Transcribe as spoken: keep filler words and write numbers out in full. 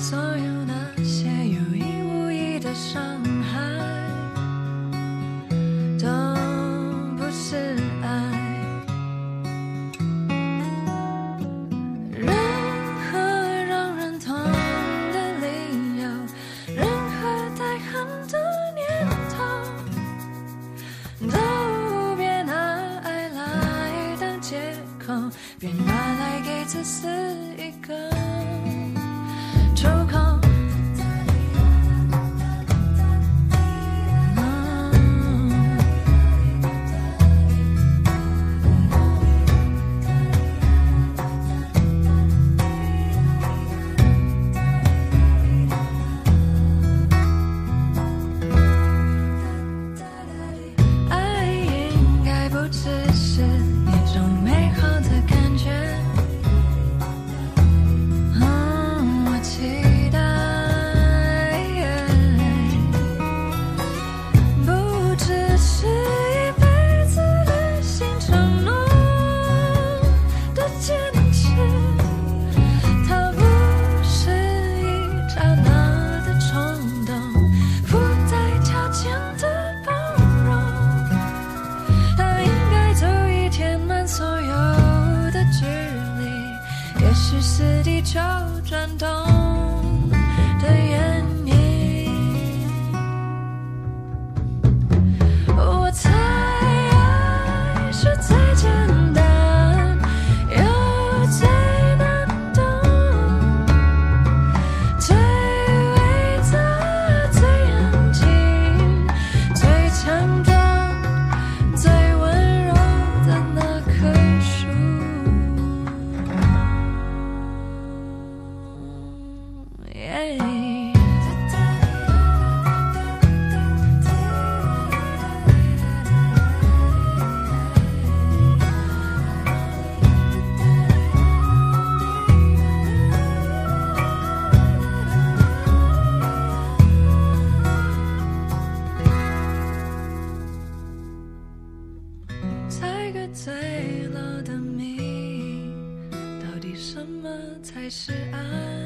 所有那些有意无意的伤害都不是爱。任何让人痛的理由，任何带恨的念头，都别拿爱来当借口，别拿来给自私一个出口。爱应该不只是一种美好的感觉，嗯，我期待不只是一辈子履行承诺的坚持，它不是一刹那的冲动，附带条件的包容，它应该足以填满所有的距离，也许是地球转动的原因。我猜爱是最简单又最难懂，最伟大最安静最强壮最温柔的那棵树。Yeah. 猜个最老的谜，到底什么才是爱？